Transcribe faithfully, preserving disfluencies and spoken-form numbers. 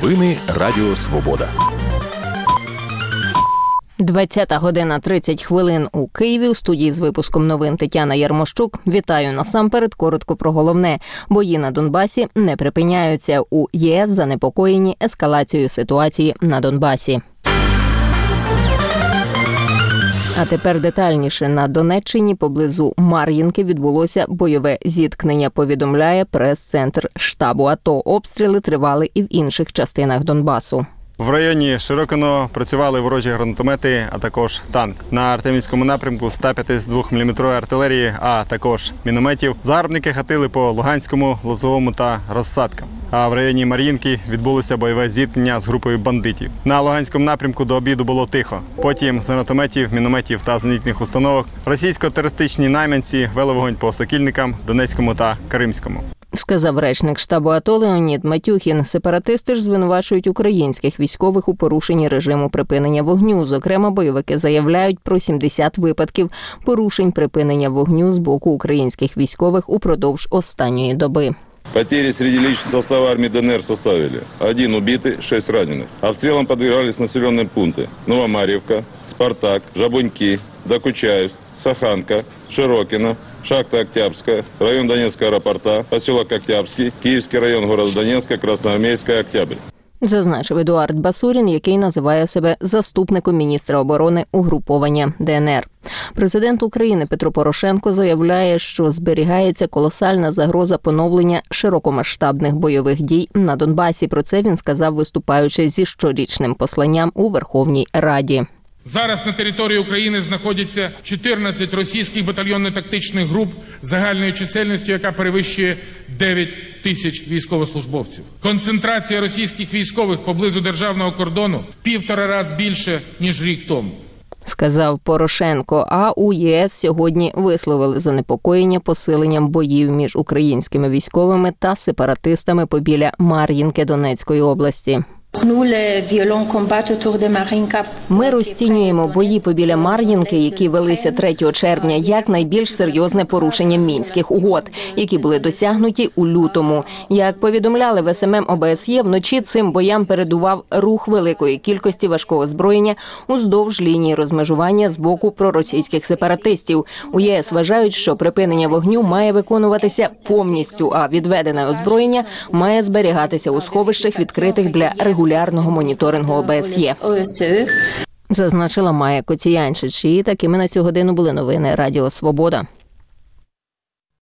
Новини Радіо Свобода. двадцята година тридцять хвилин у Києві. У студії з випуском новин Тетяна Ярмощук. Вітаю насамперед. Коротко про головне. Бої на Донбасі не припиняються. У ЄС занепокоєні ескалацією ситуації на Донбасі. А тепер детальніше. На Донеччині поблизу Мар'їнки відбулося бойове зіткнення, повідомляє прес-центр штабу АТО. Обстріли тривали і в інших частинах Донбасу. В районі Широкиного працювали ворожі гранатомети, а також танк. На Артемівському напрямку сто п'ятдесят два міліметрової артилерії, а також мінометів. Загарбники гатили по Луганському, Лозовому та Розсадкам. А в районі Мар'їнки відбулося бойове зіткнення з групою бандитів. На Луганському напрямку до обіду було тихо. Потім з гранатометів, мінометів та зенітних установок російсько-терористичні найманці вели вогонь по Сокільникам, Донецькому та Кримському. Сказав речник штабу АТО Леонід Матюхін. Сепаратисти ж звинувачують українських військових у порушенні режиму припинення вогню. Зокрема, бойовики заявляють про сімдесят випадків порушень припинення вогню з боку українських військових упродовж останньої доби. Потери среди личного состава армии ДНР составили один убитый, шесть раненых. Обстрелам подвергались населенные пункты Новомарьевка, Спартак, Жабуньки, Докучаевск, Саханка, Широкино, Шахта Октябрьская, район Донецкого аэропорта, поселок Октябрьский, Киевский район города Донецка, Красноармейская, Октябрь. Зазначив Едуард Басурін, який називає себе заступником міністра оборони угруповання ДНР. Президент України Петро Порошенко заявляє, що зберігається колосальна загроза поновлення широкомасштабних бойових дій на Донбасі. Про це він сказав, виступаючи зі щорічним посланням у Верховній Раді. Зараз на території України знаходяться чотирнадцять російських батальйонно-тактичних груп загальною чисельністю, яка перевищує дев'ять тисяч військовослужбовців. Концентрація російських військових поблизу державного кордону в півтора раз більше, ніж рік тому. Сказав Порошенко. А у ЄС сьогодні висловили занепокоєння посиленням боїв між українськими військовими та сепаратистами побіля Мар'їнки Донецької області. Ми розцінюємо бої побіля Мар'їнки, які велися третього червня, як найбільш серйозне порушення Мінських угод, які були досягнуті у лютому. Як повідомляли в ес ем ем о бе ес є, вночі цим боям передував рух великої кількості важкого озброєння уздовж лінії розмежування з боку проросійських сепаратистів. У ЄС вважають, що припинення вогню має виконуватися повністю, а відведене озброєння має зберігатися у сховищах, відкритих для регулярного моніторингу о бе ес є. Зазначила Майя Коціянчич. І такими на цю годину були новини Радіо Свобода.